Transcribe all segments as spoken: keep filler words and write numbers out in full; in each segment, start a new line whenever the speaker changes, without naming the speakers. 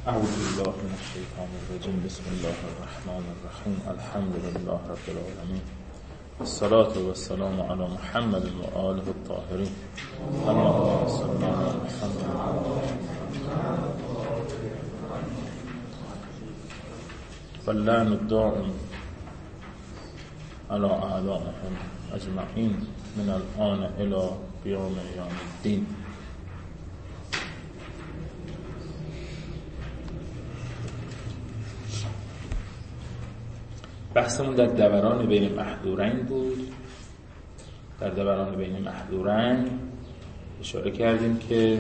اعوذ بالله من الشیطان الرجیم. بسم الله الرحمن الرحیم. الحمد لله رب العالمین. الصلاة والسلام علی محمد و آله الطاهرین. اللهم صل علی محمد واللعن الدائم على اعدائهم اجمعین من الآن الى قیام یوم الدین. بحثمون در دوران بین محظورین بود. در دوران بین محظورین اشاره کردیم که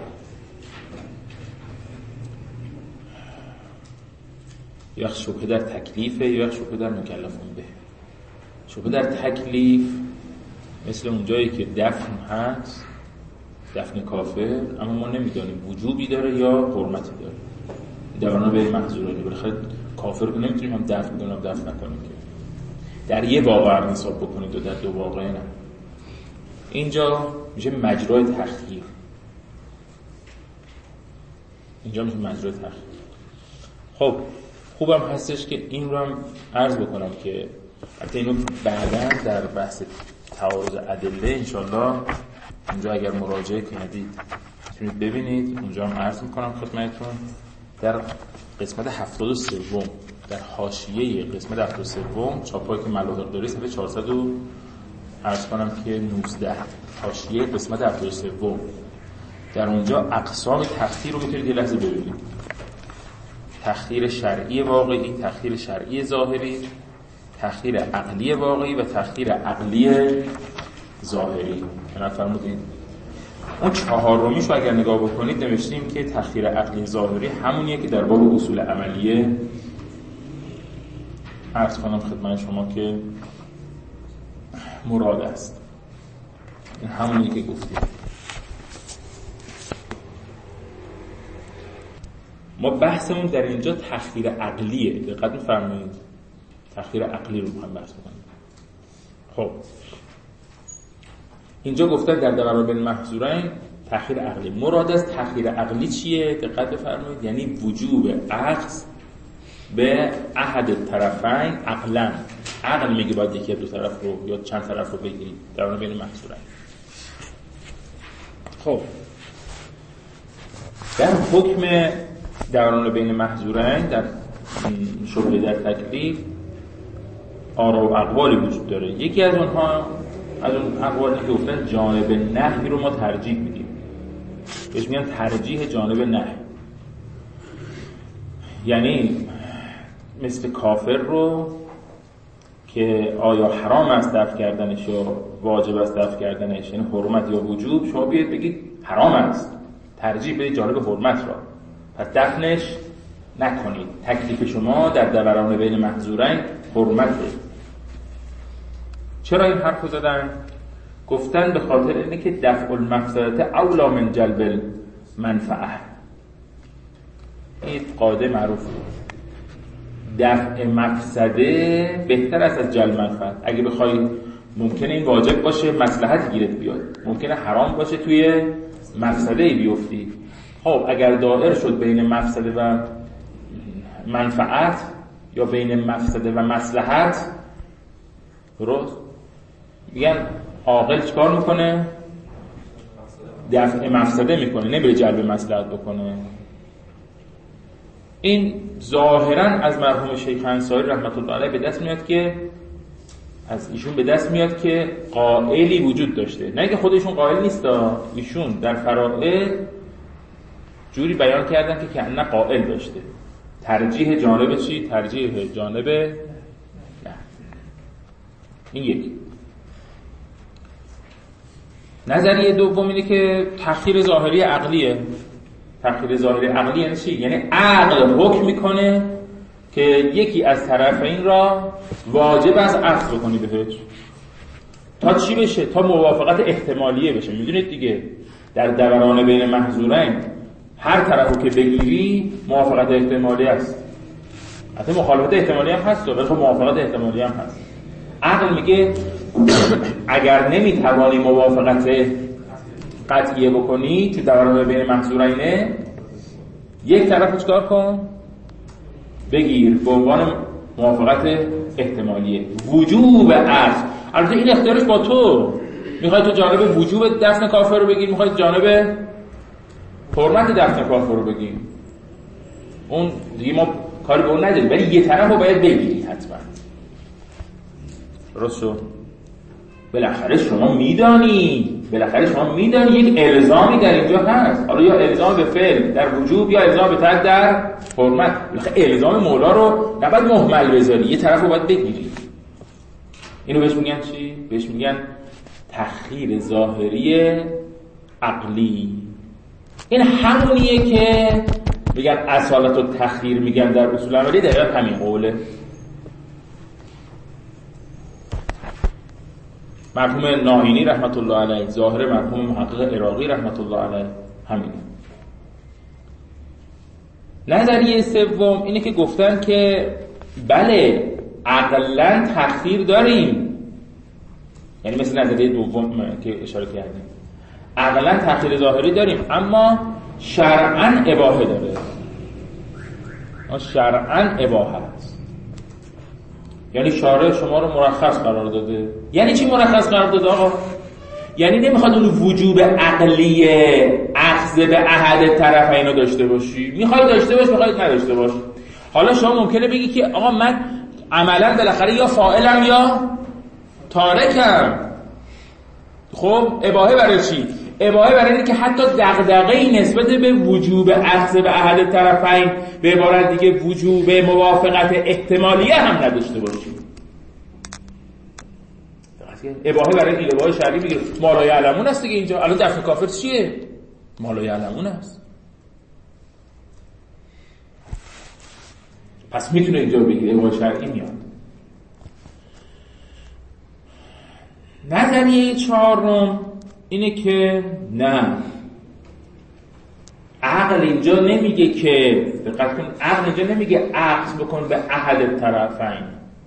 یک شبهه در تکلیفه یا یک شبهه در مکلفون به. شبهه در تکلیف مثل اونجایی که دفن هست، دفن کافر، اما ما نمیدانیم وجوبی داره یا حرمتی داره. دوران بین محظورین بالاخره کافر رو نمیتونیم هم دفن کنیم هم دفن نکنیم که در یه واقعه حساب بکنید و در دو واقعه نه. اینجا میشه مجرای تخییر. اینجا میشه مجرای تخییر. خب خوبم هستش که این رو هم عرض بکنم که حتی اینو بعداً در بحث تعارض ادله انشالله اونجا اگر مراجعه کردید میتونید ببینید. اونجا هم عرض میکنم خدمتتون در قسمت هفتاد و سوم، در حاشیه قسمت هفتاد و سوم چاپایی که ملاحق داره صفحه چهارصد و عرض کنم که نوزده، حاشیه قسمت هفتاد و سوم، در اونجا اقسام تخییر رو میتونید یه لحظه ببینید. تخییر شرعی واقعی، تخییر شرعی ظاهری، تخییر عقلی واقعی و تخییر عقلی ظاهری. اینا فرمودید اون چهارمیش رو اگر نگاه بکنید نوشتیم که تخییر عقلی ظاهری همونیه که در باب اصول عملیه عرض کنم خدمت شما که مراد است. این همونیه که گفتیم. ما بحثمون در اینجا تخییر عقلیه. دقت می‌فرمایید. تخییر عقلی رو می‌خوایم بحث کنیم. خب اینجا گفتن در دوران بین محظورین تخییر عقلی. مراد از تخییر عقلی چیه؟ دقت بفرمایید. یعنی وجوب اخذ به احد طرفین عقلا. عقل میگه باید یکی دو طرف رو یا چند طرف رو بگیرید در دوران بین محظورین. خب در حکم دوران بین محظورین در شبهه در تکلیف آرا و اقوالی وجود داره. یکی از اونها از اون اقوالی که گفتن جانب نهی رو ما ترجیح میدیم. بهش میگن ترجیح جانب نهی. یعنی مثل کافر رو که آیا حرام است دفع کردنش یا واجب است دفع کردنش، یعنی حرمت یا وجوب، شما بیاید بگید حرام است، ترجیح بدید جانب حرمت را، پس دفنش نکنید. تکلیف شما در دوران بین محظورین حرمته. چرا این حرفو زدن؟ گفتن به خاطر اینه که دفع المفسدة اولی من جلب المنفعه. این قاعده معروفه. دفع مفسده بهتر است از جلب منفعه. اگه بخوای ممکنه این واجب باشه مصلحت گیرت بیاد، ممکنه حرام باشه توی مفسده بیفتی. خب اگر دائر شد بین مفسده و منفعت یا بین مفسده و مصلحت، درست میگن عاقل چیکار میکنه؟ دفع مفسده میکنه، نمیره جلب مصلحت بکنه. این ظاهرا از مرحوم شیخ انصاری رحمت الله علیه به دست میاد که از ایشون به دست میاد که قائلی وجود داشته. نه که خودشون قائل نیستا، ایشون در فرائض جوری بیان کردن که کأنه قائل داشته. ترجیح جانب چی؟ ترجیح جانب نه. این یکی. نظریه دوم اینه که تخییر ظاهری عقلیه. تخییر ظاهری عقلی یعنی چی؟ یعنی عقل حکم میکنه که یکی از طرفین را واجب است اخذ بکنی بهش. تا چی بشه؟ تا موافقت احتمالیه بشه. میدونید دیگه در دوران بین محظورین هر طرفو که بگیری موافقت احتمالی است. حتی مخالفت احتمالی هم هست ولی خب موافقت احتمالی هم هست. عقل میگه اگر نمیتوانی موافقت قطعیه بکنی تو دوران بین محظورینه، یک طرف رو چکار کن؟ بگیر به عنوان موافقت احتمالیه. وجوب عقد، البته این اختیارش با تو، میخوای تو جانب وجوب دفن کافر رو بگیر، میخوای جانب حرمت دفن کافر رو بگیر، اون دیگه ما کاری به اون نداریم، ولی یه طرف رو باید بگیری حتما. درست شد؟ بالاخره شما میدانی بالاخره شما میدانی یک الزامی در اینجا هست، حالا یا الزام به فعل در وجوب یا الزام به ترک در حرمت. بالاخره الزام مولا رو نباید مهمل بذاری، یه طرف رو باید بگیری. اینو بهش میگن چی؟ بهش میگن تخییر ظاهری عقلی. این همونیه که میگن اصالت و تخییر میگن در اصول عملی، دقیقا همین قوله. مرحوم ناینی رحمت الله علیه، ظاهر مرحوم محقق عراقی رحمت الله علیه همینه. نظریه سوم اینه که گفتن که بله عقلاً تخییر داریم، یعنی مثل نظریه دوم که اشاره کردیم، عقلاً تخییر ظاهری داریم اما شرعاً اباحه داره. شرعاً اباحه است، یعنی شارع شما رو مرخص قرار داده. یعنی چی مرخص قرار داده آقا؟ یعنی نمیخواد اون وجوب عقلی اخذ به احد طرفین رو داشته باشی، میخوای داشته باش میخوای نداشته باش. حالا شما ممکنه بگی که آقا من عملا بالاخره یا فاعلم یا تارکم. خب اباحه برای چی؟ اباحه برای اینه که حتی دغدغه‌ای نسبت به وجوب اخذ به احد طرفین، به عبارت دیگه وجوب موافقت احتمالیه هم نداشته باشی. اباحه برای این اباحه شرعی میگه ما لا یعلمون است دیگه. اینجا الان دفن کافر چیه؟ ما لا یعلمون است. پس میتونه اینجا بگیره اباحه شرعی میاد. نظریه چهارم اینه که نه، عقل اینجا نمیگه که دقت کن، عقل اینجا نمیگه عقد بکن به احد طرفین.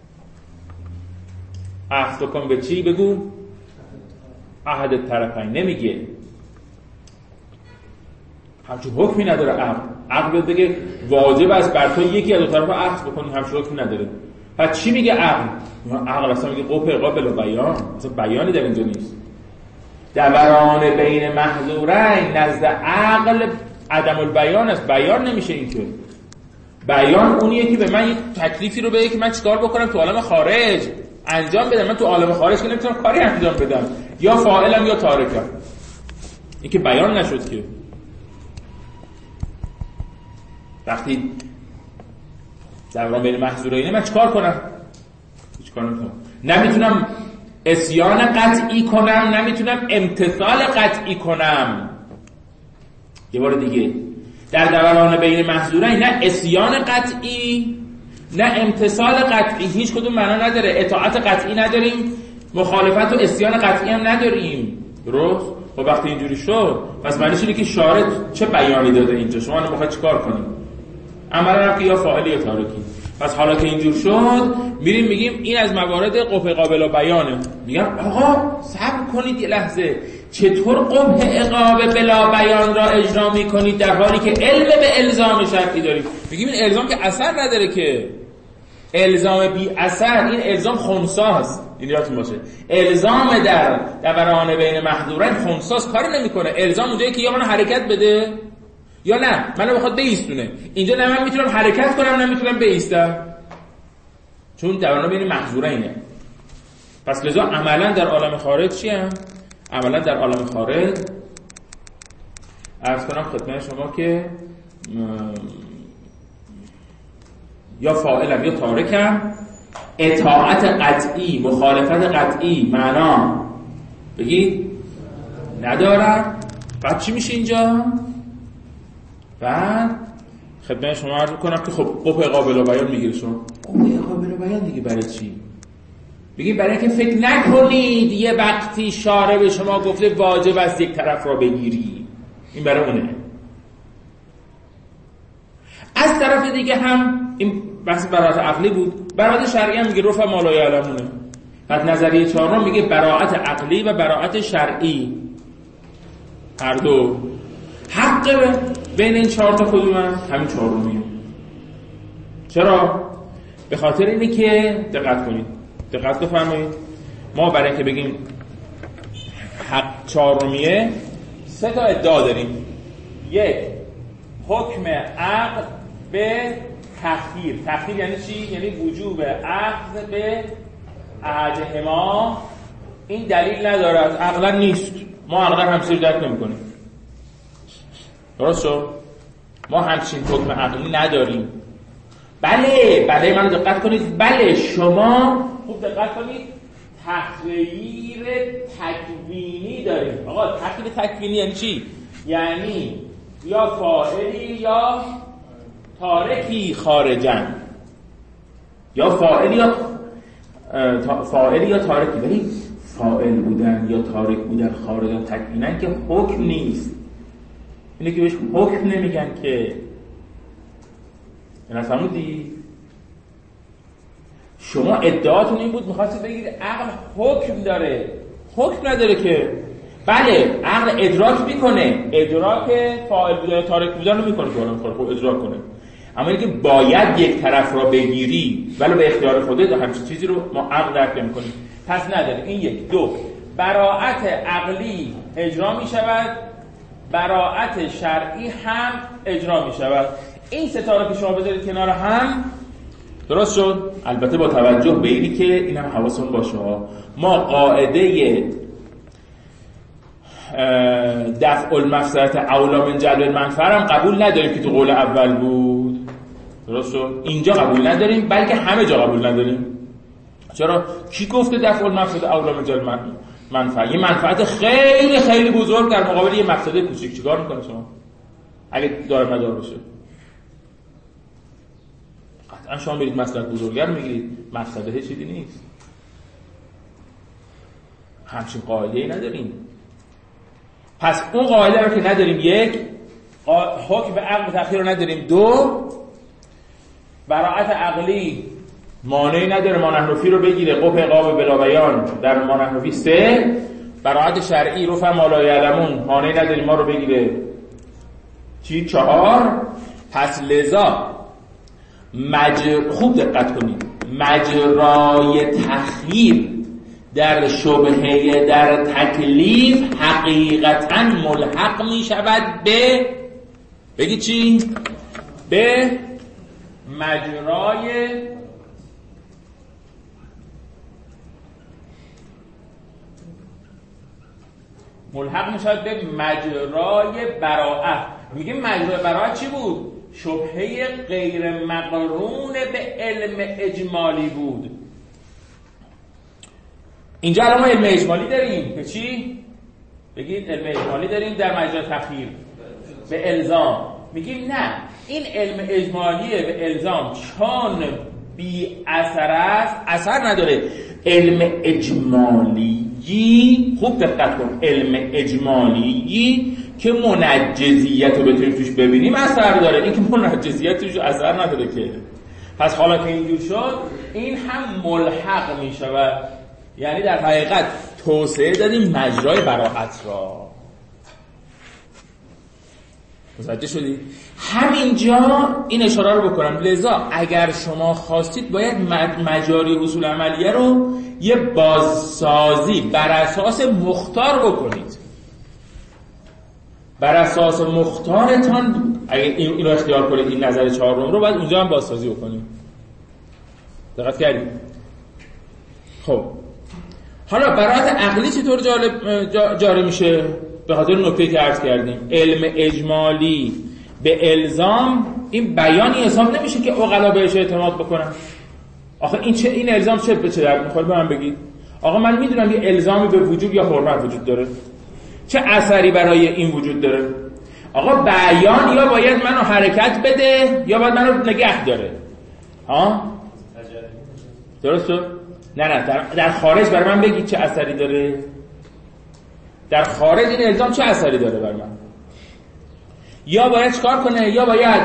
عقد بکن به چی؟ بگو احد طرفین. نمیگه، همچون حکمی نداره عقل. عقل بگه واجب است بر تو یکی از دو طرف عقد بکنی، همچون حکمی نداره. پس چی میگه عقل؟ عقل اصلا میگه قوه قابل بیان، اصلا بیانی در اینجا نیست. دوران بین محظورین نزد عقل عدم البیان است، بیان نمیشه. این که بیان اونیه که به من یک تکلیفی رو بگه که من چیکار بکنم تو عالم خارج انجام بدم. من تو عالم خارج که نمیتونم کاری انجام بدم، یا فاعلم یا تارکم. این که بیان نشد که. وقتی دوران بین محظورین من چیکار کنم؟ چیکار نمیتونم. نمیتونم عصیان قطعی کنم، نمیتونم امتثال قطعی کنم. یه بار دیگه، در دوران بین محظورین نه عصیان قطعی نه امتثال قطعی، هیچ کدوم معنا نداره. اطاعت قطعی نداریم، مخالفت و عصیان قطعی هم نداریم. درست؟ خب وقتی اینجوری شد پس معنیش اینه که شارع چه بیانی داده اینجا؟ شما نمیخواید چیکار کنیم؟ عملا هم که یا فاعلی یا تارکی. پس حالا که اینجور شد میریم میگیم این از موارد قبح قابل بیانه. میگم آقا صبر کنید یه لحظه، چطور قبح عقاب بلا بیان را اجرا میکنید در حالی که علم به الزام شرعی دارید؟ میگیم این الزام که اثر نداره، که الزام بی اثر، این الزام خنثاست. این یادتون باشه الزام در دوران بین محظورین خنثاست، کاری نمیکنه. الزام اونجایی که یا منو حرکت بده یا نه منو بخواد بایستونه. اینجا نه من میتونم حرکت کنم نه میتونم بایستم، چون دوران بین محظورینه. پس لذا عملا در عالم خارج چی هم؟ عملا در عالم خارج عرض کنم خدمت شما که یا فاعلم یا تارکم، اطاعت قطعی مخالفت قطعی معنا بگید ندارم. بعد چی میشه اینجا؟ بعد خدمت شما عرض کنم که خب قبح قابل بیان میگیره. شما قبح قابل بیان دیگه برای چی؟ بگید برای اینکه فکر نکنید یه وقتی شارع به شما گفته واجب است یک طرف را بگیری، این برای اونه. از طرف دیگه هم این بحث براءت عقلی بود، براءت شرعی هم میگه رفع ما لا یعلمونه. پس نظریه چهارم میگه براءت عقلی و براءت شرعی هر دو حق بین این چهار تا کدوم هست؟ همین چهارمیه. چرا؟ به خاطر اینه که دقت کنید دقت بفرمایید ما برای اینکه بگیم حق چهارمیه سه تا ادعا داریم. یک، حکم عقل به تخییر. تخییر یعنی چی؟ یعنی وجوب عقل به احدهما. این دلیل ندارد، عقلا نیست، ما عقلا همچین درک نمی کنیم. درست شد؟ ما همچین حکم عقلی نداریم. بله بله من دقت کنید، بله شما خوب دقت کنید، تغییر تکوینی داریم. آقا تغییر تکوینی یعنی چی؟ یعنی یا فاعلی یا تارکی خارجن، یا فاعلی یا فاعلی یا تارکی. ولی فاعل بودن یا تارک بودن خارجن تکوینن که حکم نیست. اینه که بهش حکم نمیگن که. اینا فهمیدی؟ شما ادعاتون این بود می‌خواستید بگید عقل حکم داره. حکم نداره که. بله عقل ادراک میکنه، ادراک فاعل بودن تارک بودن رو میکنه که الان خب ادراک کنه، اما اینکه باید یک طرف را بگیری ولی به اختیار خودت همچین چیزی رو ما عقل درک نمی‌کنیم. پس نداره. این یک. دو، براءت عقلی اجرا میشود، براءت شرعی هم اجرا میشود. این ستاره که شما بذارید کنار هم درست شد، البته با توجه به اینی که اینم حواستون باشه ما قاعده دفع المفسدة اولی من جلب المنفعه هم قبول نداریم که تو قول اول بود. درست شد؟ اینجا قبول نداریم بلکه همه جا قبول نداریم. چرا؟ کی گفته دفع المفسدة اولی من جلب منفعه؟ یه منفعت خیلی خیلی بزرگ در مقابل یه مفسده کوچیک چیکار میکنه شما اگه دار مدار بشه؟ قطعا شما برید مصلحت بزرگر میگیرید، مفسده چیزی نیست. همچین قاعده‌ای نداریم. پس اون قاعده رو که نداریم، یک، حکم به عقل تأخیر رو نداریم، دو، براءت عقلی مانعی نداره ما نحنفی رو بگیره، قبح عقاب بلا بیان در ما نحنفی، سه، براءت شرعی رفع ما لا یعلمون مانعی نداره ما رو بگیره، چی؟ چهار. پس لذا مجر... خوب دقت کنید، مجرای تخییر در شبهه در تکلیف حقیقتاً ملحق می شود به، بگید چی؟ به مجرای ملحق می شود به مجرای براءت. میگه مجرای براءت چی بود؟ شبهه غیر مقرون به علم اجمالی بود. اینجا الان ما علم اجمالی داریم به چی؟ بگید علم اجمالی داریم در مجرای تخییر به الزام. میگیم نه، این علم اجمالیه به الزام چون بی اثر است، اثر نداره. علم اجمالی، خوب دقت کن، علم اجمالی که منجزیت رو بتونیم توش ببینیم اثر داره. این که منجزیت توش اثر نداره که. پس حالا که اینجور شد این هم ملحق می شود، یعنی در حقیقت توسعه دادیم مجرای براءت را. متوجه شدید؟ همینجا این اشاره رو بکنم. لذا اگر شما خواستید باید مجاری اصول عملیه رو یه بازسازی بر اساس مختار بکنید. بر اساس مختارتان اگر این رو اختیار کنید، این نظر چهارم رو باید اونجا هم بازسازی بکنید. دقت کردید؟ خب حالا براءت عقلی چطور جالب جاری میشه؟ به خاطر نکته که عرض کردیم، علم اجمالی به الزام این بیانی حساب نمیشه که عقلا بهش اعتماد بکنن. آخه این چه این الزام چه به چه درد میخوره؟ به من بگید. آقا من میدونم یه الزامی به وجوب یا حرمت وجود داره، چه اثری برای این وجود داره؟ آقا بیان یا باید منو حرکت بده یا باید منو نگه داره. ها؟ درست شد؟ نه نه در, در خارج برای من بگید چه اثری داره. در خارج این الزام چه اثری داره برای من؟ یا باید چکار کنه؟ یا باید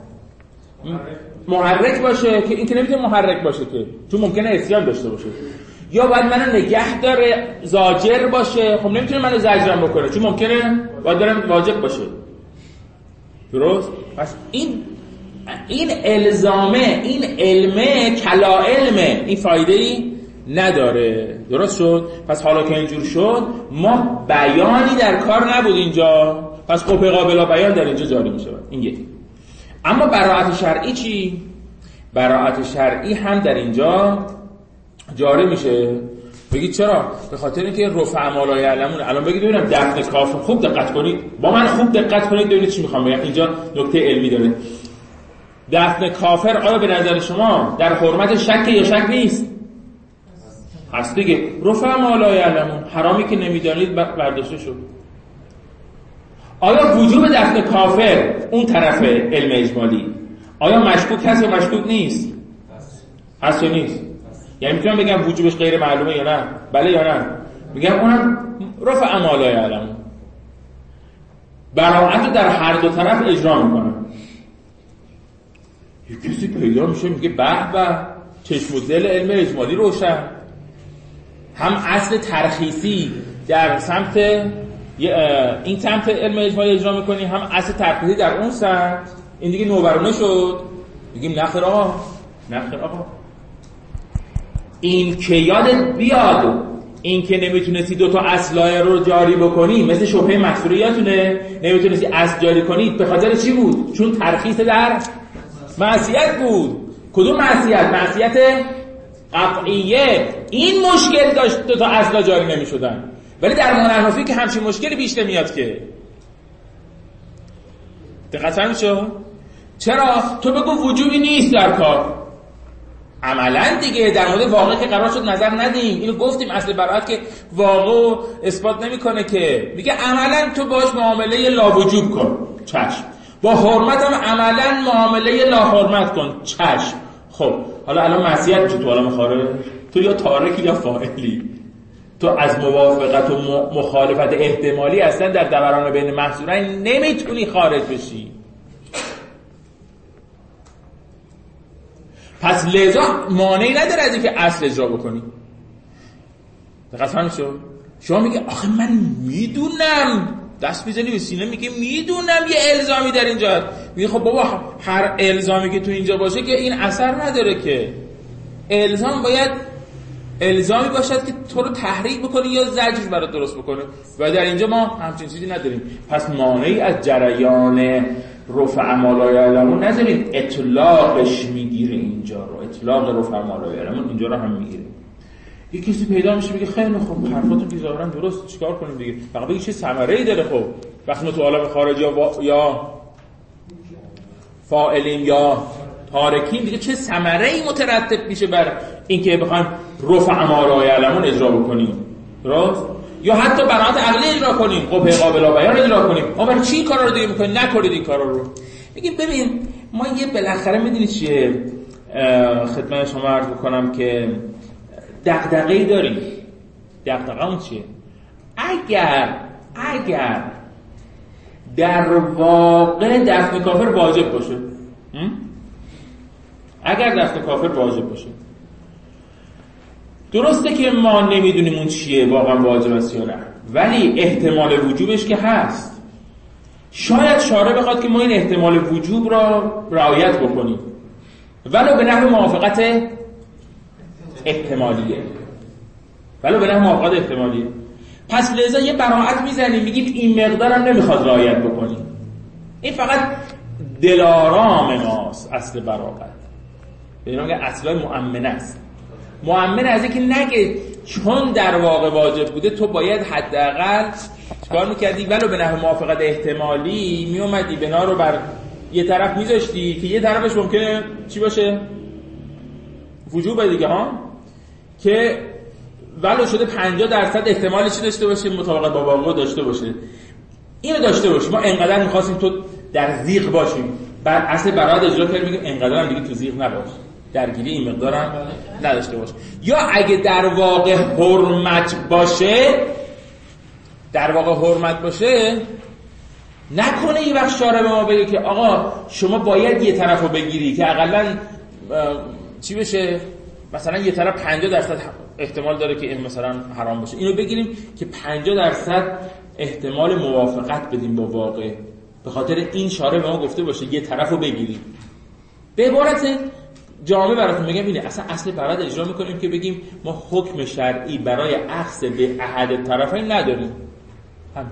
محرک باشه که این که نمیتونه محرک باشه که چون ممکنه اسیان داشته باشه. یا باید منو نگه داره، زاجر باشه، خب نمیتونه منو زجرم بکنه چون ممکنه باید دارم واجب باشه. درست؟ پس این این الزامه، این علمه کلا علمه، این فایده ای نداره. درست شد؟ پس حالا که اینجور شد ما بیانی در کار نبود اینجا، پس قبه بلا بیان در اینجا جاری میشه. این یکی. اما براءت شرعی چی؟ براءت شرعی هم در اینجا جاری میشه. بگید چرا؟ به خاطر اینکه رفع ما لا یعلمون. الان بگید ببینم دفن کافر، خوب دقت کنید، با من خوب دقت کنید ببینید چی میخوام بگم. اینجا نکته علمی داره. دفن کافر آیا به نظر شما در حرمت شک یا شک نیست؟ هست دیگه. رفع ما لا یعلمون، حرامی که نمیدانید برداشته شد. آیا وجوب دفن کافر اون طرف علم اجمالی آیا مشکوک هست یا مشکوک نیست؟ هست یا نیست؟ یعنی میتونم بگم وجوبش غیر معلومه یا نه؟ بله یا نه؟ میگم اونم رفع ما لا یعلمون، براءت در هر دو طرف اجرا میکنم. یه کسی پیدا میشه میگه به به چشم و دل علم اجمالی روشن، هم اصل ترخیصی در سمت این سمت علم اجمالی اجرا میکنی، هم اصل ترخیصی در اون سمت. این دیگه نوبرونه شد. میگیم نخیر آقا، نخیر آقا، این که یادت بیاد این که نمیتونستی دوتا اصلای رو جاری بکنی، مثل شبهه مکسوره یادتونه نمیتونستی اصل جاری کنی، به خاطر چی بود؟ چون ترخیص در معصیت بود. کدوم معصیت؟ معصیت قطعیه. این مشکل داشت دوتا اصلا جاری نمیشدن. ولی در منحنفی که همچین مشکلی پیش نمیاد که. دقت فرمودید؟ چرا؟ تو بگو وجوبی نیست در کار. عملا دیگه در مورد واقع که قرار شد نظر ندیم. اینو گفتیم اصل براءت که واقع اثبات نمیکنه که. میگه عملا تو باش معامله لا وجوب کن. چشم. با حرمت هم عملا معامله لا حرمت کن. چشم. خب حالا الان معصیت چه تو الان مخارج؟ تو یا تارکی یا فاعلی. تو از موافقت و مخالفت احتمالی اصلا در دوران بین محصورین نمیتونی خارج بشی. پس لذا مانعی نداره از اینکه اصل اجرا بکنی. دقیقاً فهمید شو؟ شما میگه آخه من میدونم، دست میزنی به سینه میگه میدونم یه الزامی در اینجا. میگه خب بابا هر الزامی که تو اینجا باشه که این اثر نداره که. الزام باید الزامی باشد که تو رو تحریک بکنه یا زجر برات درست بکنه و در اینجا ما همچین چیزی نداریم. پس مانعی از جریان رفع ما لا یعلمون نذارید. اطلاقش میگیره اینجا رو، اطلاق رفع ما لا یعلمون اینجا رو هم میگیره. یه کسی پیدا میشه بگه خیلی خوب حرفاتون که ظاهرا درست، چیکار کنیم دیگه؟ فقط بگی چه ثمره‌ای داره. خب وقتی ما تو عالم خارجی یا یا فاعلیم یا تارکیم دیگه چه ثمره‌ای مترتب میشه بر اینکه بخوایم رفع ما لا یعلمون اجرا بکنیم؟ درست؟ یا حتی براءت عقلی اجرا کنیم، قبه قابل بیان اجرا کنیم. ما برای چی این کارا رو دیگه میکنیم؟ نکنید این کارا رو. میگیم ببین ما یه بالاخره میدونید چیه، خدمت شما عرض بکنم که دغدغه‌ای داریم. دغدغه‌مون چیه؟ اگر اگر در واقع دفن کافر واجب باشه، اگر دفن کافر واجب باشه، درسته که ما نمیدونیم اون چیه واقعا واجب است یا نه، ولی احتمال وجوبش که هست. شاید شارع بخواد که ما این احتمال وجوب را رعایت بکنیم ولو به نحو موافقت احتمالیه، ولو به نحو موافقت احتمالیه. پس لذا یه براءت میزنیم میگیم این مقدار هم نمیخواد رعایت بکنیم. این فقط دلارام ماست. اصل براءت ببینم که اصلا مؤمنه است. مؤمن از اینکه نگه چون در واقع واجب بوده تو باید حداقل چیکار میکردی؟ ولو به نحو موافقت احتمالی میومدی بنا رو بر یه طرف میذاشتی که یه طرفش ممکنه چی باشه؟ وجوب دیگه ها، که ولو شده پنجاه درصد احتمالی چی داشته باشه؟ مطابقت با واقع داشته باشه. اینو داشته باشه. ما انقدر می‌خواستیم تو در ضیق باشیم، بعد اصل براءت اجرا کردیم میگیم انقدر هم دیگه تو ضیق نباش، درگیری این مقدار هم نداشته باشه. یا اگه در واقع حرمت باشه، در واقع حرمت باشه نکنه این وقت شارع به ما بگه که آقا شما باید یه طرفو بگیری که اقلا چی بشه، مثلا یه طرف پنجاه درصد احتمال داره که این مثلا حرام باشه، اینو بگیریم که پنجاه درصد احتمال موافقت بدیم با واقع. به خاطر این شارع به ما گفته باشه یه طرفو بگیریم. به عبارت جامع براتون بگم اینه، اصلا اصل برات اجرا میکنیم که بگیم ما حکم شرعی برای اخذ به احد طرفین نداریم. هم.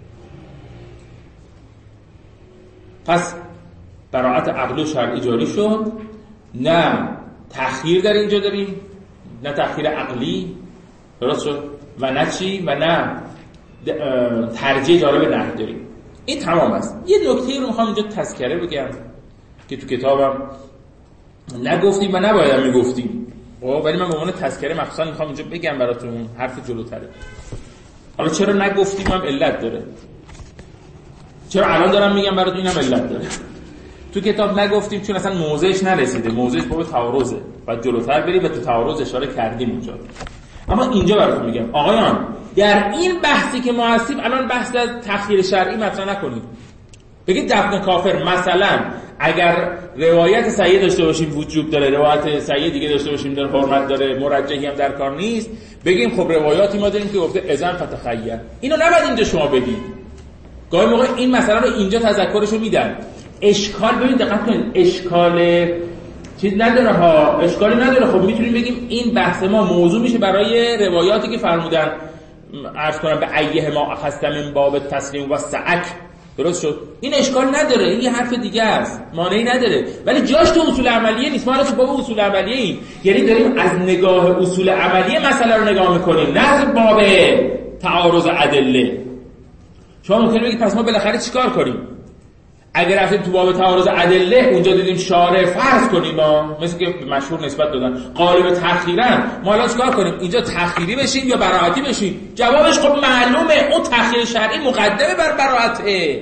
پس براعت عقل و شرعی جاری شد، نه تأخیر در اینجا داریم، نه تأخیر عقلی درست شد و نه چی و نه ترجیح داره به نه داریم. این تمام است. یه نکته رو میخوام اینجا تذکره بگم که تو کتابم نگفتیم و نباید میگفتیم، ولی من به عنوان تذکره مخصوصا میخوام اینجا بگم براتون، حرف جلوتره. حالا چرا نگفتیم هم علت داره، چرا الان دارم میگم براتون اینم علت داره. تو کتاب نگفتیم چون اصلا موضعش نرسیده، موضعش باب تعارضه و جلوتر بریم و تو تعارض اشاره کردیم اونجا. اما اینجا براتون میگم آقایان در این بحثی که ما هستیم الان بحث از تأخیر شرعی مطرح نکنید. بگید دفن کافر مثلا اگر روایت صحیح داشته باشیم وجوب داره، روایت صحیح دیگه داشته باشیم داره حرمت داره، مرجحی هم در کار نیست، بگیم خب روایاتی ما داریم که گفته اذن فتخیر. اینو نباید اینجا شما بگید. گاهی موقع این مسئله رو اینجا تذکرشو میدن. اشکال ببین دقت کنید، اشکال چیز نداره ها، اشکالی نداره. خب میتونیم بگیم این بحث ما موضوع میشه برای روایاتی که فرمودن عرض کنم به ایه ما اخذت من باب تسلیم و سعک، درست شد. این اشکال نداره، این یه حرف دیگه است، مانعی نداره، ولی جاش تو اصول عملیه نیست. ما الان تو باب اصول عملیه ایم، یعنی داریم از نگاه اصول عملیه مسئله رو نگاه میکنیم، نه از باب تعارض ادله. شما ممکنه بگید پس ما بالاخره چیکار کنیم؟ اگر رفتیم تو باب تعارض ادله اونجا دیدیم شارع فرض کنیم ما مثل که مشهور نسبت دادن غالب تأخیرا، ما الان چیکار کنیم؟ اینجا تأخیری بشیم یا براعتی بشیم؟ جوابش خب معلومه، اون تأخیر شرعی مقدمه بر براعته.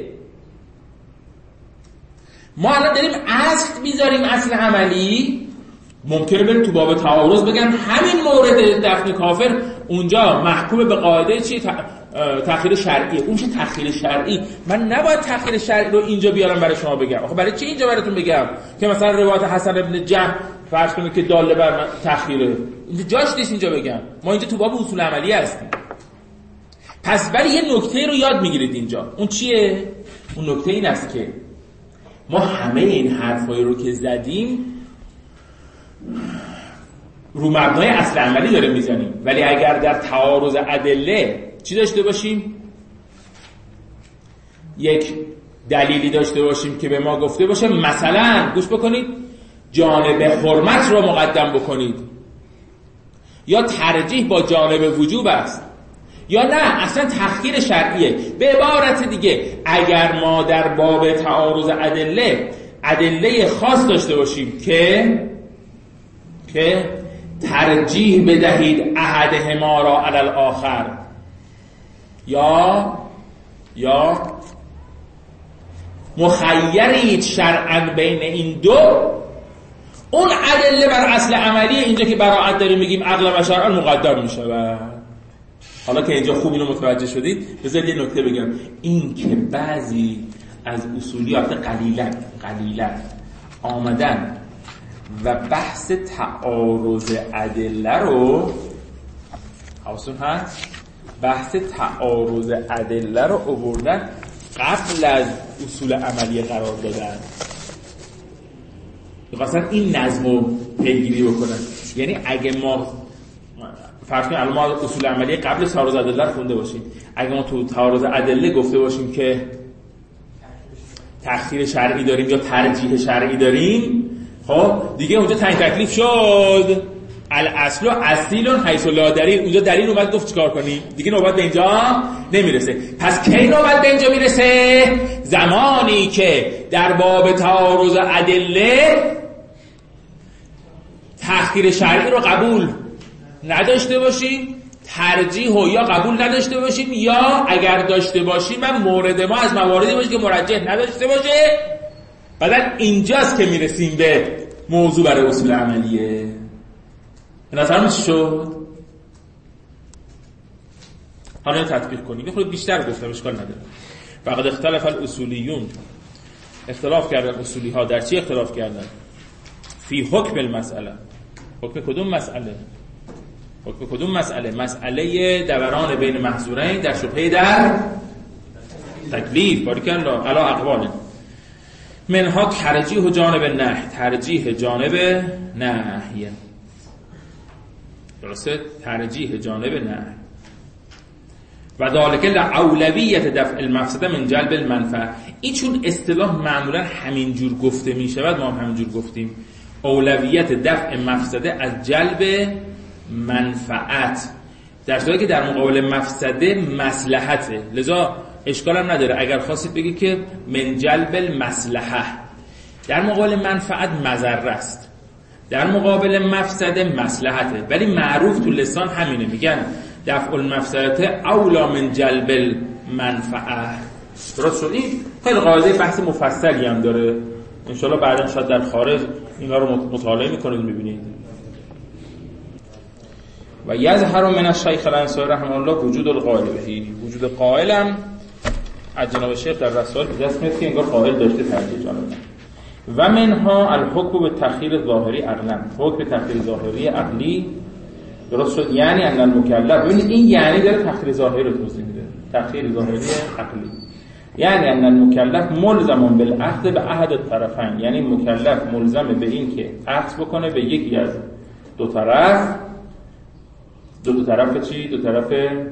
ما الان داریم اصل میذاریم، اصل عملی. ممکنه بریم تو باب تعارض بگن همین مورد دفن کافر اونجا محکوم به قاعده چی تأخیر شرعی، اون چه تأخیر شرعی. من نباید تأخیر شرعی رو اینجا بیارم برای شما بگم. آخه برای چی اینجا براتون بگم که مثلا روایت حسن ابن جهم فرض کنید که داله بر تأخیره، اینجا جاش نیست اینجا بگم. ما اینجا تو باب اصول عملی هستیم. پس ولی یه نکته رو یاد میگیرید اینجا. اون چیه؟ اون نکته این است که ما همه این حرفایی رو که زدیم رو مبنای اصل عملی داره میزنیم، ولی اگر در تعارض ادله چی داشته باشیم؟ یک دلیلی داشته باشیم که به ما گفته باشه مثلا گوش بکنید جانب حرمت رو مقدم بکنید، یا ترجیح با جانب وجوب است، یا نه اصلا تأخیر شرعیه. به عبارت دیگه اگر ما در باب تعارض ادله ادله خاص داشته باشیم که که ترجیح بدهید احدهما را علی الاخر، یا یا مخیرید شرعا بین این دو، اون ادله بر اصل عملی اینجا که براعت داریم میگیم عقل و شرعا مقدم میشه. و حالا که اینجا خوب اینو متوجه شدید بذارید یه نکته بگم. این که بعضی از اصولیات قلیلا قلیلا آمدن و بحث تعارض ادله رو حواستون هست، بحث تعارض ادله رو آوردن قبل از اصول عملی قرار دادن، می‌خواستن این نظم رو پیگیری بکنن. یعنی اگه ما فرض کنیم الان ما اصول عملی قبل تعارض ادله رو خونده باشیم، اگه ما تو تعارض ادله گفته باشیم که تأخیر شرعی داریم یا ترجیح شرعی داریم، خب دیگه اونجا تعیین تکلیف شد الاصل اصیل حیث لا دلیل. اونجا دلیل اومد گفت چیکار کنی؟ دیگه نوبت به اینجا نمیرسه. پس کی نوبت به اینجا میرسه؟ زمانی که در باب تعارض ادله تأخیر شرعی رو قبول نداشته باشیم، ترجیح و یا قبول نداشته باشیم، یا اگر داشته باشیم من مورد ما از مواردی باشه که مرجح نداشته باشه. بعدن اینجاست که میرسیم به موضوع برای اصول عملیه. به نظرم چی شد؟ حالا اینو تطبیق کنیم. یه خورده بیشتر گفتم اشکال نداره. فقط اختلاف الاصولیون، اختلاف کردن اصولی ها. در چی اختلاف کردن؟ فی حکم المسئله. حکم کدوم مسئله؟ حکم کدوم مسئله؟ مسئله دوران بین محظورین در شبهه در تکلیف باریکلا علا اقوال منها ترجیح جانب نهی، ترجیح جانب نهی، درسته؟ ترجیح جانب نهی. و ذالک لأولویت دفع المفسده من جلب المنفعه. این چون اصطلاح معمولا همینجور گفته می شود، ما هم همینجور گفتیم، اولویت دفع مفسده از جلب منفعت، در صورتی که در مقابل مفسده مصلحته. لذا اشکال هم نداره اگر خواستید بگید که من جلب المصلحه، در مقابل منفعت مضره است، در مقابل مفسده مصلحته، ولی معروف تو لسان همینه، میگن دفع المفسده اولا من جلب المنفعه. درست شد؟ این خیلی قاعده بحث مفصلی هم داره، انشالله بعدا شاید در خارج اینا رو مطالعه میکنید میبینید. و یظهر من الشیخ الانصاری رحمه الله وجود القائل بهی، وجود قائلم از جناب شیخ در رسائل به دست میاد که انگار قائل داشته ترجیح جانب. و منها الحکم به تخییر ظاهری عقلا، حکم به تخییر ظاهری عقلی. درست شد؟ یعنی ان المکلف، ببینید این یعنی داره تخییر ظاهری رو توضیح میده، تخییر ظاهری عقلی، یعنی ان المکلف ملزم بالاخذ به احد الطرفین، یعنی مکلف ملزم به این که اخذ بکنه به یکی از دو طرف. دو دو طرف چی؟ دو طرف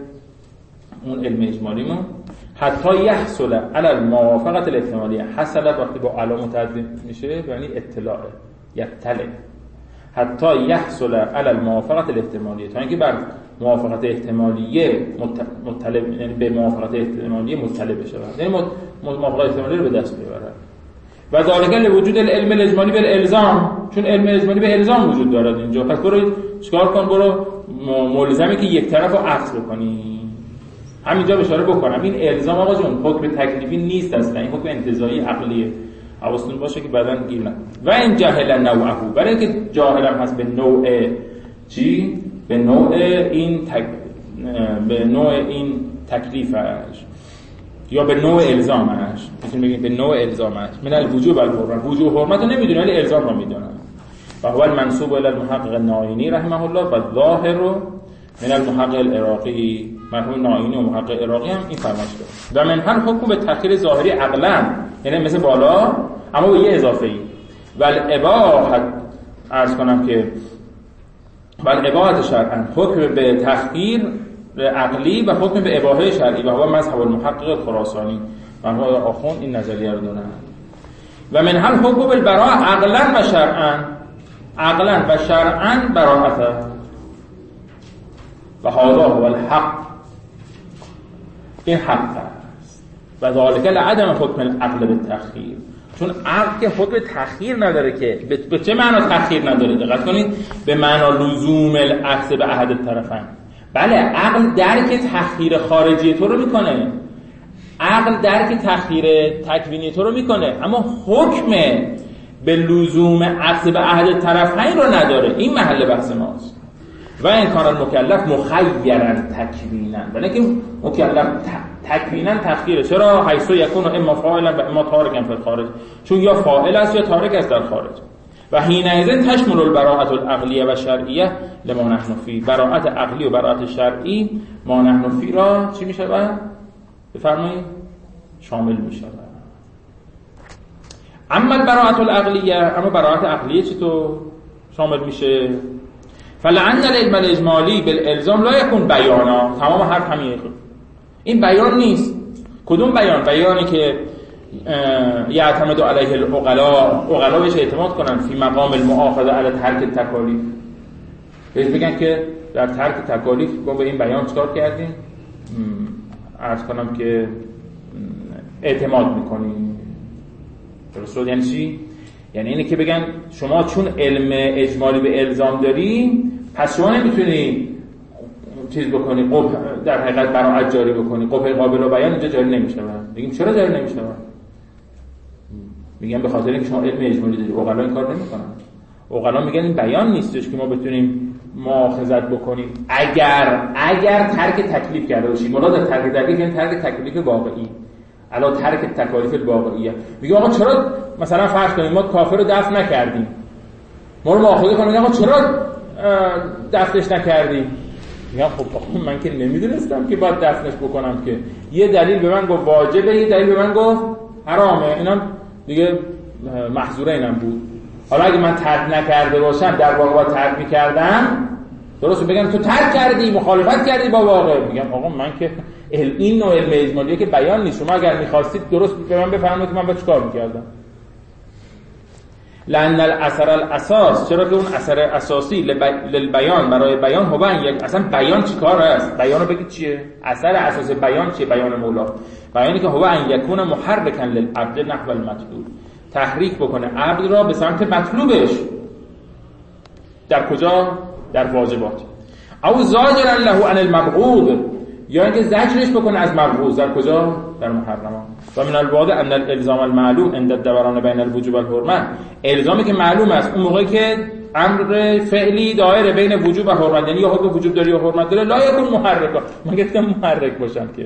اون علم اجمالیمون. حتی یحصل علی الموافقت الاحتمالیه، حصل وقتی با علامه متعدی میشه یعنی اطلاع، یطلع. حتی یحصل علی الموافقت الاحتمالیه، تا اینکه بر موافقت احتمالیه مطلع، یعنی به موافقت احتمالیه مطلع بشه، یعنی موافقت احتمالیه رو به دست بیاره. و ذالک لوجود العلم الاجمالی بالالزام، چون علم اجمالی به الزام وجود دارد اینجا، پس برو چیکار کن؟ برو ملزمی که یک طرفو عکس بکنی. همینجا اشاره بکنم این الزام آقا جون حکم تکلیفی نیست اصلا، این حکم انتزاعی عقلیه، حواستون باشه که بعداً گیر نکنید. و این جاهل نوعه، برای اینکه جاهلم هست به نوع چی؟ به نوع این تک... به نوع این تکلیفش یا به نوع الزامش، میتونیم بگیم به نوع الزامش. من الوجوب الحرمت، وجوب حرمت رو نمیدونه ولی الزام رو میدونه. و هو المنسوب الى المحقق الناینی رحمه الله و ظاهر من المحقق العراقی، مرحوم ناینی و محقق عراقی هم این فرمایش داره. و من هر حکم به تخییر ظاهری عقلا، یعنی مثل بالا اما با یه اضافه ای. و الاباحه، عرض کنم که و الاباحه شرعا، حکم به تخییر عقلی و حکم به اباحه شرعی، و هو مذهب المحقق خراسانی، مرحوم آخوند این نظریه رو دارن. و من هر حکم بالبراءه عقلا و شرعا، عقلا و شرعا براءته، و هذا هو الحق، این حق است. و ذالک لعدم حکم العقل بالتخییر، چون عقل که حکم تخییر نداره، که به چه معنا تخییر نداره؟ دقت کنید، به معنا لزوم الاخذ به احد الطرفین. بله عقل درک تخییر خارجی تو رو میکنه، عقل درک تخییر تکوینی تو رو میکنه، اما حکم به لزوم اخذ به احد الطرفین رو نداره. این محل بحث ماست. و این کار مکلف مخیرا تکوینا، بلکه مکلف تکوینا تخییره. چرا؟ حیث یکون اما فاعلا و اما تارکا فی الخارج، چون یا فاعل است یا تارک است در خارج. و حینئذ تشمل البراءة العقلیه و شرعیه لما نحن فی، براءت عقلی و براءت شرعی ما نحن فی را چی میشه؟ بفرمایید شامل میشه. اما البراءة العقلیه، اما براءت عقلیه چطور شامل میشه؟ فلعن العلم الاجمالی بالالزام لا یکون بیانا، تمام حرف همین، این بیان نیست. کدوم بیان؟ بیانی که یعتمد علیه العقلاء، عقلا بهش اعتماد کنن فی مقام المؤاخذه علی ترک التکالیف، بهش بگن که در ترک تکالیف ما به این بیان چکار کردیم؟ عرض کنم که اعتماد میکنیم. درست شد؟ یعنی چی؟ یعنی اینه که بگن شما چون علم اجمالی به الزام داری، پس شما نمیتونی چیز بکنی، قبح در حقیقت براءت جاری بکنی، قبح قابل و بیان اینجا جاری نمیشه. بگیم چرا جاری نمیشه؟ میگن به خاطر اینکه شما علم اجمالی داری. عقلا این کار نمیکنن. عقلا میگن این بیان نیستش که ما بتونیم مؤاخذت بکنیم اگر اگر ترک تکلیف کرده باشیم. مراد ترک تکلیف یعنی ترک تکلیف واقعی، علا ترک تکالیف الواقعیه. میگه آقا چرا مثلا فرض کنیم ما کافر رو دفن نکردیم، ما رو مؤاخذه کنیم آقا چرا دفنش نکردیم؟ میگم خب من که نمیدونستم که باید دفنش بکنم، که یه دلیل به من گفت واجبه، یه دلیل به من گفت حرامه، اینم دیگه محظوره اینم بود. حالا اگه من ترک نکرده باشم در واقع با ترک میکردم، درست بگم تو ترک کردی، مخالفت کردی با واقع، میگم آقا من که این نوع علم اجمالیه که بیان نیست، شما اگر میخواستید درست به من بفرمایید که من با چیکار میکردم. لأن الاثر الاساس، چرا که اون اثر اساسی للبیان، برای بیان هو یک، اصلا بیان چیکار است؟ بیانو بگید چیه؟ اثر اساسی بیان چیه؟ بیان مولا، بیانی که هو ان یکون محرکا للعبد نحو المطلوب، تحریک بکنه عبد را به سمت مطلوبش. در کجا؟ در واجبات. او زاجرا له عن المبغوض، یا اینکه زجرش بکنه از مبغوض. در کجا؟ در محرمات. و من الواضح ان الالزام المعلوم عند الدوران بین الوجوب والحرمه، الزامی که معلوم است اون موقعی که امر فعلی دایره بین وجوب و حرمت، یعنی یا حکم وجوب داره یا حرمت داره، لا یکون محرکا، من گفتم محرک باشن که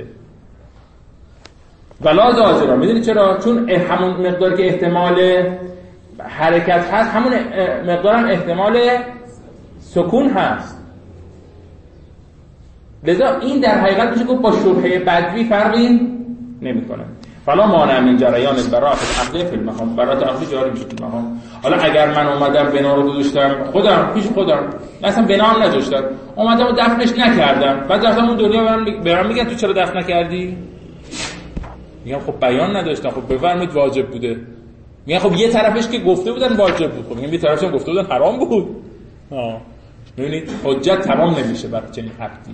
ولا زاجرا. میدونی چرا؟ چون همون مقدار که احتمال حرکت هست، همون مقدار هم احتمال سکون هست. لذا این در حقیقت میشه گفت با شبهه بدوی فرقی نمیکنه. فلا مانع من جریان البراءة العقلی فی المقام، براءت عقلی جاری میشه فی المقام. حالا اگر من اومدم بنا رو گذاشتم خودم پیش خودم، اصلا بنا هم نذاشتم، اومدم و دفنش نکردم، بعد رفتم اون دنیا به من میگن تو چرا دفن نکردی؟ میگم خب بیان نداشتم. خب بفرمایید واجب بوده. میگن خب یه طرفش که گفته بودن واجب بود، خب میگم یه طرفش هم گفته بودن حرام بود. ها ببینید حجت تمام نمیشه برای چنین عقدی.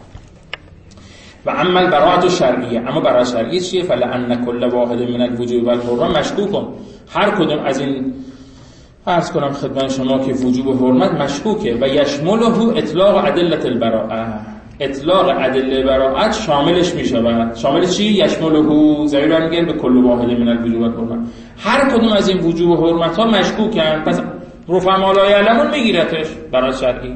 و اما البراءة الشرعیه، اما براءت شرعیه چیه؟ فلان کل واحد من الوجوب والحرمه مشکوک، هر کدوم از این عرض کنم خدمت شما که وجوب و حرمت مشکوکه. و یشمله اطلاق ادله البراءه، اطلاق ادله براءت شاملش میشه. شامل چی؟ یشمله، ضمیر میگه به کل واحد من الوجوب والحرمه، هر کدوم از این وجوب و حرمت ها مشکوکن، پس رفع لا یعلمون میگیرتش براءت شرعی.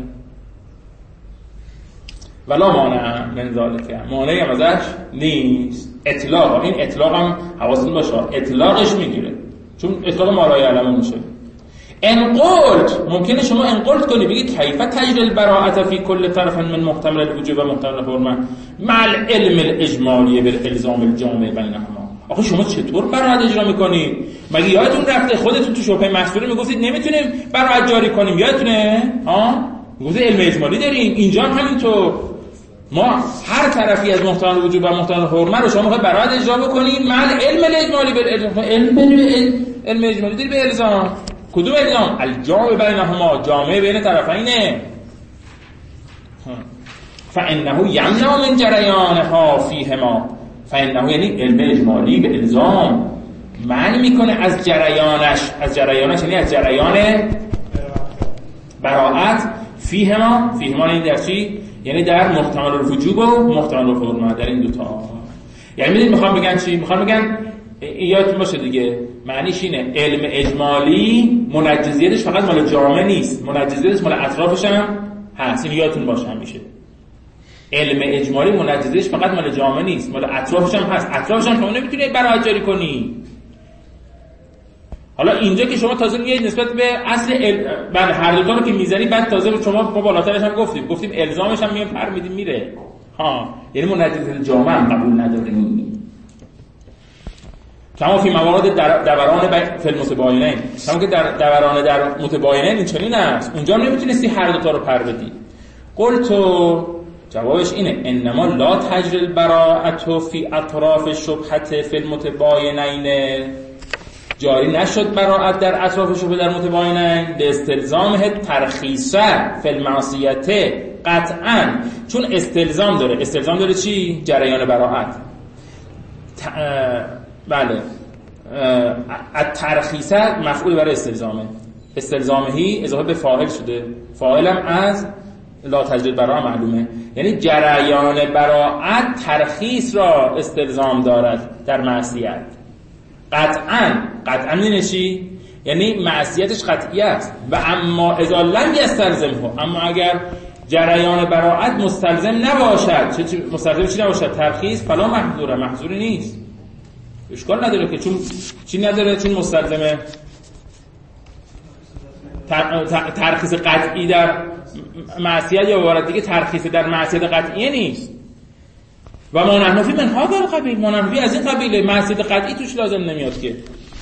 ولا مانع من ذلك، مانعی هم ازش نیست. اطلاق، این اطلاق هم حواستون باشه، اطلاقش میگیره، چون اطلاق ما لا یعلمون میشه. ان قلت، ممکنه شما ان قلت کنی بگید کیف تجری البراءة فی کل طرف من محتمل الوجوب و محتمل الحرمه مع العلم الاجمالی بالالزام الجامع بینهما. آخه شما چطور براءت اجرا میکنید؟ مگه یادتون رفته خودتون تو شبهه محصوره میگفتید نمیتونیم براءت جاری کنیم، یادتونه؟ ها گفته علم اجمالی داریم، اینجا هم همینطور. ما هر طرفی از محتمل وجوب و محتمل حرمه رو شما میخواید براءت اجرا بکنید مع علم الاجمالی بالالزام، علم علم اجمالی داری به الزام. کدوم الزام؟ الجامع بینهما، جامع بین طرفینه. فانه یمنع من جریانها فیهما، فانه یعنی علم اجمالی به الزام معنی میکنه از جریانش، از جریانش یعنی از جریان براءت فیهما، فیهما این در چی؟ یعنی در محتمل الوجوب و محتمل الحرمه، در این دوتا. یعنی میدونید میخوام بگن چی؟ میخوام بگن یادتون باشه دیگه، معنیش اینه علم اجمالی منجزیتش فقط مال جامع نیست، منجزیتش مال اطرافش هم هست. این یادتون باشه همیشه، علم اجمالی منجزیتش فقط مال جامع نیست، مال اطرافش هم هست. اطرافش هم شما نمیتونید براءت جاری کنی. حالا اینجا که شما تازه میایید نسبت به اصل بعد هر دو تا رو که میزنی، بعد تازه شما ما بالاترش هم گفتیم گفتیم الزامش هم میام پر میدیم میره. ها یعنی منجزیت جامع هم قبول نداریم. کما فی موارد دوران فی المتباینین، کما که در دوران در متباینین این چنین است، اونجا نمیتونستی هر دو تا رو پر بدی. قلت جوابش اینه انما لا تجری البراءة فی اطراف الشبهه فی المتباینین، جاری نشد براءت در اطراف شبهه در متباینین به استلزامه ترخیصه فی المعصیه قطعا، چون استلزام داره. استلزام داره چی؟ جریان براءت. بله الترخیصه مفعول برای استلزامه، استلزامهی اضافه به فاعل شده، فاعلم از لا تجری البراءة معلومه، یعنی جریان براءت ترخیص را استلزام دارد در معصیت. قطعا قطعا یعنی چی؟ یعنی معصیتش قطعی است. و اما اذا لم یستلزمه، اما اگر جریان براءت مستلزم نباشد، چه مستلزم چی نباشد؟ ترخیص، فلا محظوره، محظوری نیست، اشکال نداره که چون چی نداره، چون مستلزمه ترخیص قطعی در معصیت یا عبارت دیگه ترخیص در معصیت قطعی نیست. و ما نحنفی من هذا القبیل، ما نحنفی از این قبیله، معصیت قطعی توش لازم نمیاد که.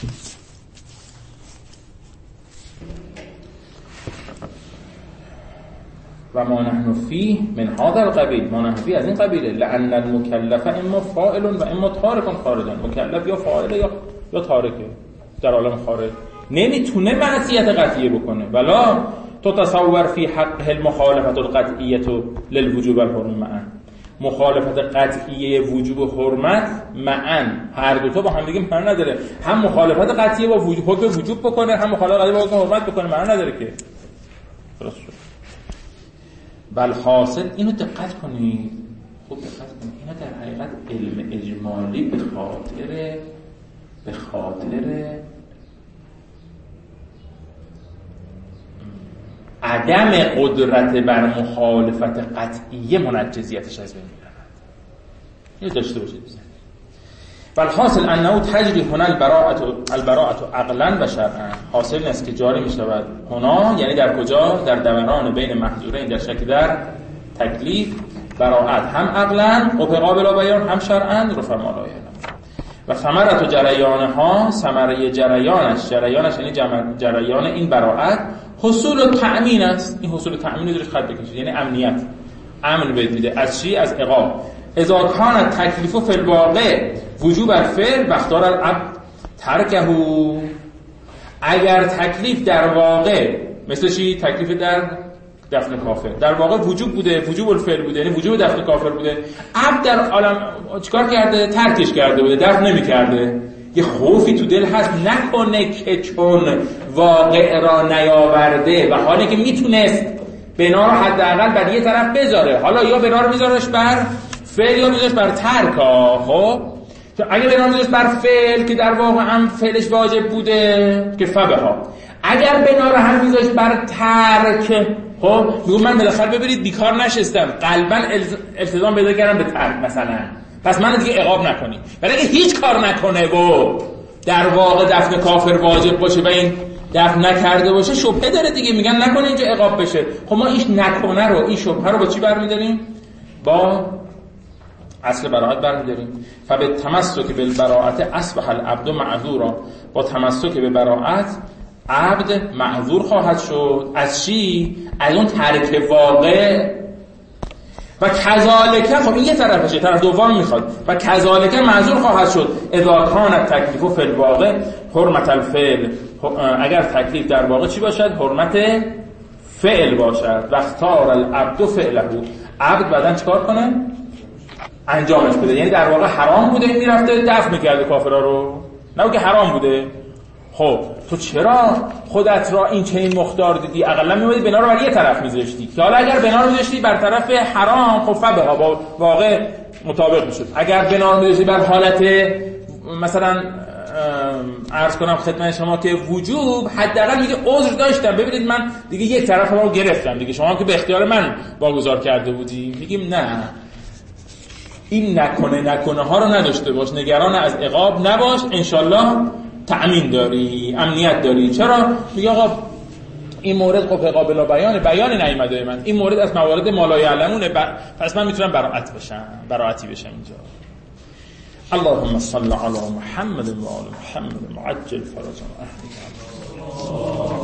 و ما نحنفی من هذا القبیل، ما نحنفی از این قبیله، لأن المکلف اما فاعل و اما تارک خارجا، مکلف یا فاعل یا یا تارکه در عالم خارج، نمیتونه معصیت قطعیه بکنه. ولا تتصور فی حق المخالفت القطعیه للوجوب والحرمه معا، مخالفت قطعیه وجوب و حرمت معا هر دو تا با هم دیگه معنی نداره. هم مخالفت قطعیه با وجوب حکم وجوب بکنه، هم مخالفت قطعیه با حکم حرمت بکنه، معنی نداره که. درست شد. بل حاصل اینو دقت کنید، خوب دقت کنید، اینا در حقیقت علم اجمالی به خاطر به خاطر عدم قدرت بر مخالفت قطعیه منجزیتش از بین می‌رود. اینو داشته باشید. بل حاصل انه تجری هنا البراءة البراءة عقلا و شرعا، حاصل این است که جاری می‌شود هنا، یعنی در کجا؟ در دوران بین محظورین در شک در تکلیف، براءت هم عقلا و قابل بیان هم شرعا رفع ما لا یعلم. و ثمرة جریانها، ثمره جریانش، جریانش یعنی جریان این براءت حصول تأمین است. این حصول تأمین رو خط بکشید، یعنی امنیت، امن بهت میده از چی؟ از عقاب. اذا کان تکلیف فی الواقع وجوب الفعل و اختار العبد ترکه، اگر تکلیف در واقع مثل چی؟ تکلیف در دفن کافر در واقع وجوب بوده، وجوب الفعل بوده، یعنی وجوب دفن کافر بوده، عبد در عالم چیکار کرده؟ ترکش کرده بوده، دفن نمی‌کرده. یه خوفی تو دل هست نکنه که چون واقع را نیاورده و حالی که میتونست بنا رو حداقل بر یه طرف بذاره، حالا یا بنا رو میذارش بر فعل یا میذارش بر ترک. خب اگه بنا رو میذارش بر فعل که در واقع هم فعلش واجب بوده که فبها، اگر بنا رو هم میذارش بر ترک، خب میگم من بالاخره ببرید بیکار نشستم، قلبا التزام پیدا کردم به ترک مثلا، پس من دیگه عقاب نکنی. ولی اگه هیچ کار نکنه و در واقع دفن کافر واجب باشه و این دفن نکرده باشه، شبهه داره دیگه، میگن نکنه اینجا عقاب بشه. خب ما این نکنه رو، این شبهه رو با چی برمی‌داریم؟ با اصل براءت برمی‌داریم. فبالتمسک بالبراءت اصبح العبد معذورا، با تمسک به براءت عبد معذور خواهد شد. از چی؟ از اون ترک واقع. و کذالک، خب این یه طرفشه، طرف دوم میخواد، و کذالک معذور خواهد شد اذا کان التکلیف فی الواقع حرمت الفعل، اگر تکلیف در واقع چی باشد؟ حرمت فعل باشد. و اختار العبد فعله، عبد بعدن چیکار کنه؟ انجامش بده. یعنی در واقع حرام بوده این میرفته دفن میکرده کافرها رو، نه که حرام بوده. خب تو چرا خودت را این چنین مختار دیدی؟ اقلا می‌بودی بنا رو بر یه طرف می‌ذاشتی، که حالا اگر بنا رو می‌ذاشتی بر طرف حرام، خب فبها با واقع مطابق می‌شد. اگر بنا رو می‌ذاشتی بر حالت مثلا عرض کنم خدمت شما که وجوب، حداقل میگه عذر داشتم، ببینید من دیگه یک طرف رو گرفتم دیگه، شما که به اختیار من واگذار کرده بودی. میگیم نه، این نکنه نکنه ها رو نداشته باش، نگران از عقاب نباش، انشالله تأمین داری، امنیت داری. چرا؟ میگه آقا این مورد قفه قابل بیانه، بیانی نیامده من، این مورد از موارد مالای علمونه، پس من میتونم براءت بشم، براءتی بشم اینجا. اللهم صل علی محمد و آل محمد معجل فرجهم.